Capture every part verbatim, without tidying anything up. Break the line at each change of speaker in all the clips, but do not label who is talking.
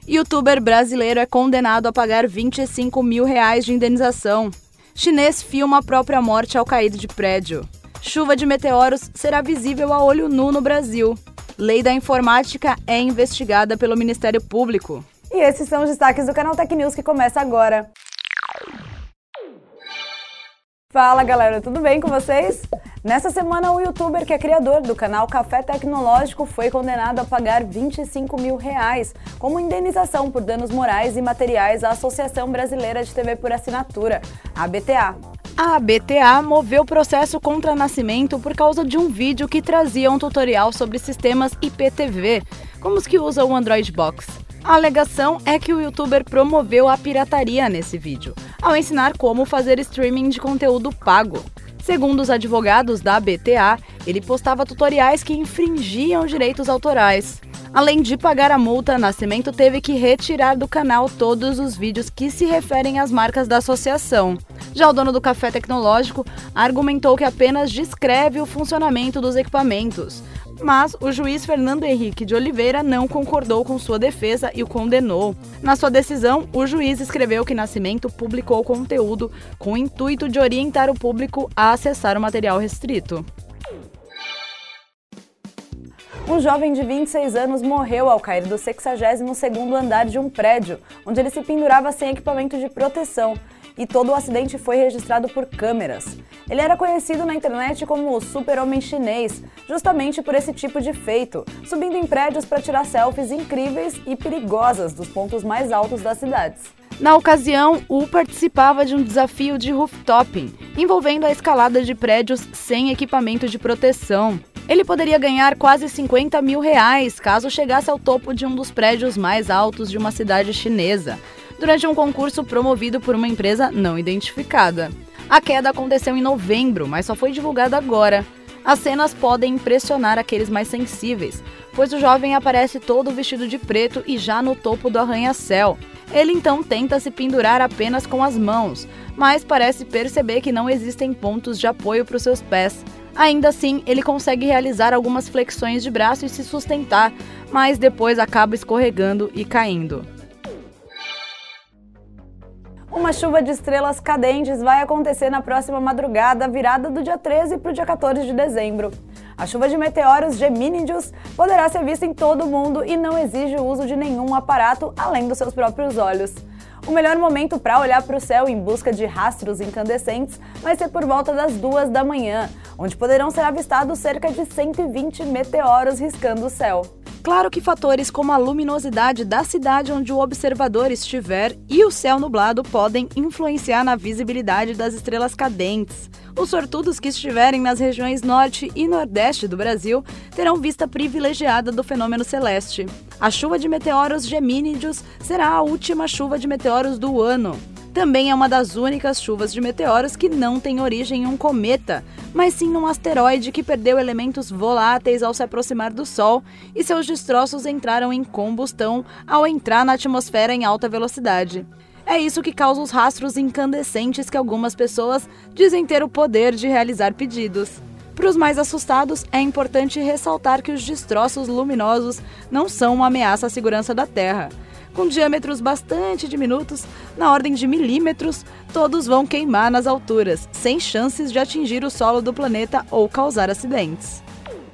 Youtuber brasileiro é condenado a pagar vinte e cinco mil reais de indenização. Chinês filma a própria morte ao cair de prédio. Chuva de meteoros será visível a olho nu no Brasil. Lei da informática é investigada pelo Ministério Público.
E esses são os destaques do canal Tech News que começa agora. Fala galera, tudo bem com vocês? Nessa semana, o youtuber que é criador do canal Café Tecnológico foi condenado a pagar vinte e cinco mil reais como indenização por danos morais e materiais à Associação Brasileira de T V por Assinatura, a A B T A.
A A B T A moveu processo contra a Nascimento por causa de um vídeo que trazia um tutorial sobre sistemas I P T V, como os que usam o Android Box. A alegação é que o youtuber promoveu a pirataria nesse vídeo, ao ensinar como fazer streaming de conteúdo pago. Segundo os advogados da A B T A, ele postava tutoriais que infringiam direitos autorais. Além de pagar a multa, Nascimento teve que retirar do canal todos os vídeos que se referem às marcas da associação. Já o dono do Café Tecnológico argumentou que apenas descreve o funcionamento dos equipamentos. Mas o juiz Fernando Henrique de Oliveira não concordou com sua defesa e o condenou. Na sua decisão, o juiz escreveu que Nascimento publicou conteúdo com o intuito de orientar o público a acessar o material restrito.
Um jovem de vinte e seis anos morreu ao cair do sexagésimo segundo andar de um prédio, onde ele se pendurava sem equipamento de proteção, e todo o acidente foi registrado por câmeras. Ele era conhecido na internet como o super-homem chinês, justamente por esse tipo de feito, subindo em prédios para tirar selfies incríveis e perigosas dos pontos mais altos das cidades.
Na ocasião, Wu participava de um desafio de rooftoping, envolvendo a escalada de prédios sem equipamento de proteção. Ele poderia ganhar quase cinquenta mil reais caso chegasse ao topo de um dos prédios mais altos de uma cidade chinesa, durante um concurso promovido por uma empresa não identificada. A queda aconteceu em novembro, mas só foi divulgada agora. As cenas podem impressionar aqueles mais sensíveis, pois o jovem aparece todo vestido de preto e já no topo do arranha-céu. Ele então tenta se pendurar apenas com as mãos, mas parece perceber que não existem pontos de apoio para os seus pés. Ainda assim, ele consegue realizar algumas flexões de braço e se sustentar, mas depois acaba escorregando e caindo.
Uma chuva de estrelas cadentes vai acontecer na próxima madrugada, virada do dia treze para o dia quatorze de dezembro. A chuva de meteoros Gemínidos poderá ser vista em todo o mundo e não exige o uso de nenhum aparato além dos seus próprios olhos. O melhor momento para olhar para o céu em busca de rastros incandescentes vai ser por volta das duas da manhã, onde poderão ser avistados cerca de cento e vinte meteoros riscando o céu.
Claro que fatores como a luminosidade da cidade onde o observador estiver e o céu nublado podem influenciar na visibilidade das estrelas cadentes. Os sortudos que estiverem nas regiões norte e nordeste do Brasil terão vista privilegiada do fenômeno celeste. A chuva de meteoros Gemínidos será a última chuva de meteoros do ano. Também é uma das únicas chuvas de meteoros que não tem origem em um cometa, mas sim num asteroide que perdeu elementos voláteis ao se aproximar do Sol e seus destroços entraram em combustão ao entrar na atmosfera em alta velocidade. É isso que causa os rastros incandescentes que algumas pessoas dizem ter o poder de realizar pedidos. Para os mais assustados, é importante ressaltar que os destroços luminosos não são uma ameaça à segurança da Terra. Com diâmetros bastante diminutos, na ordem de milímetros, todos vão queimar nas alturas, sem chances de atingir o solo do planeta ou causar acidentes.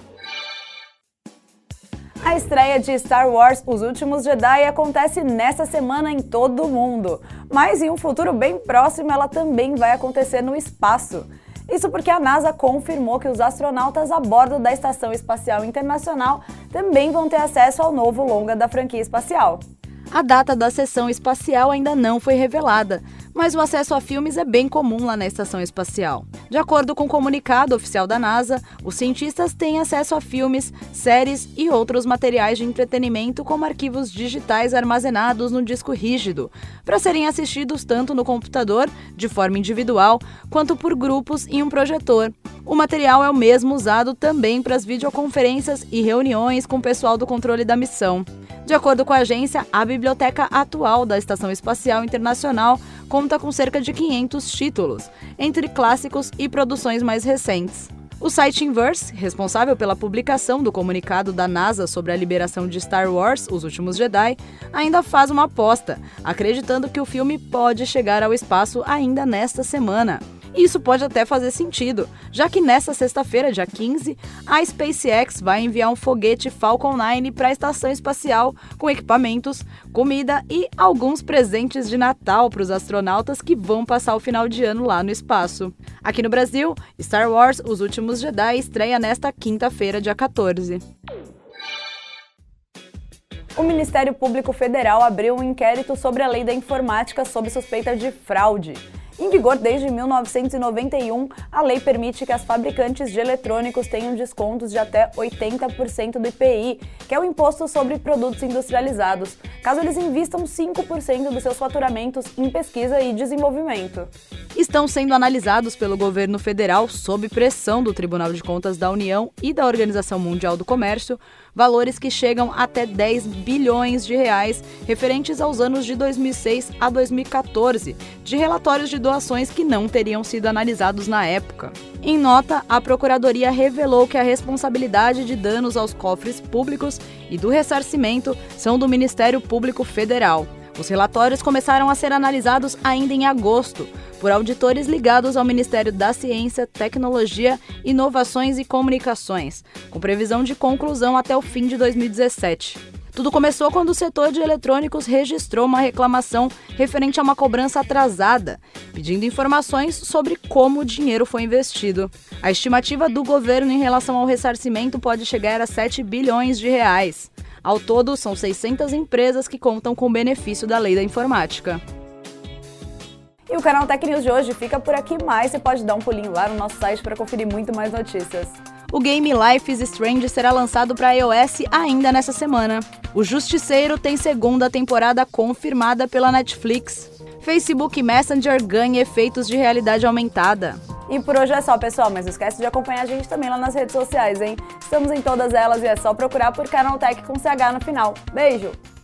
A estreia de Star Wars Os Últimos Jedi acontece nesta semana em todo o mundo, mas em um futuro bem próximo ela também vai acontecer no espaço. Isso porque a NASA confirmou que os astronautas a bordo da Estação Espacial Internacional também vão ter acesso ao novo longa da franquia espacial.
A data da sessão espacial ainda não foi revelada, mas o acesso a filmes é bem comum lá na estação espacial. De acordo com o comunicado oficial da NASA, os cientistas têm acesso a filmes, séries e outros materiais de entretenimento como arquivos digitais armazenados no disco rígido, para serem assistidos tanto no computador, de forma individual, quanto por grupos em um projetor. O material é o mesmo usado também para as videoconferências e reuniões com o pessoal do controle da missão. De acordo com a agência, a biblioteca atual da Estação Espacial Internacional conta com cerca de quinhentos títulos, entre clássicos e produções mais recentes. O site Inverse, responsável pela publicação do comunicado da NASA sobre a liberação de Star Wars, Os Últimos Jedi, ainda faz uma aposta, acreditando que o filme pode chegar ao espaço ainda nesta semana. E isso pode até fazer sentido, já que nesta sexta-feira, dia quinze, a SpaceX vai enviar um foguete Falcon nove para a estação espacial com equipamentos, comida e alguns presentes de Natal para os astronautas que vão passar o final de ano lá no espaço. Aqui no Brasil, Star Wars Os Últimos Jedi estreia nesta quinta-feira, dia quatorze.
O Ministério Público Federal abriu um inquérito sobre a Lei da Informática sob suspeita de fraude. Em vigor desde mil novecentos e noventa e um, a lei permite que as fabricantes de eletrônicos tenham descontos de até oitenta por cento do I P I, que é o Imposto sobre Produtos Industrializados, caso eles invistam cinco por cento dos seus faturamentos em pesquisa e desenvolvimento.
Estão sendo analisados pelo governo federal, sob pressão do Tribunal de Contas da União e da Organização Mundial do Comércio, valores que chegam até dez bilhões de reais, referentes aos anos de dois mil e seis a dois mil e quatorze, de relatórios de doações que não teriam sido analisados na época. Em nota, a Procuradoria revelou que a responsabilidade de danos aos cofres públicos e do ressarcimento são do Ministério Público Federal. Os relatórios começaram a ser analisados ainda em agosto, por auditores ligados ao Ministério da Ciência, Tecnologia, Inovações e Comunicações, com previsão de conclusão até o fim de dois mil e dezessete. Tudo começou quando o setor de eletrônicos registrou uma reclamação referente a uma cobrança atrasada, pedindo informações sobre como o dinheiro foi investido. A estimativa do governo em relação ao ressarcimento pode chegar a sete bilhões de reais. Ao todo, são seiscentas empresas que contam com o benefício da Lei da Informática.
E o Canal Tech News de hoje fica por aqui, mas você pode dar um pulinho lá no nosso site para conferir muito mais notícias.
O game Life is Strange será lançado para iOS ainda nessa semana. O Justiceiro tem segunda temporada confirmada pela Netflix. Facebook Messenger ganha efeitos de realidade aumentada.
E por hoje é só, pessoal, mas não esquece de acompanhar a gente também lá nas redes sociais, hein? Estamos em todas elas e é só procurar por Canal Tech com C H no final. Beijo!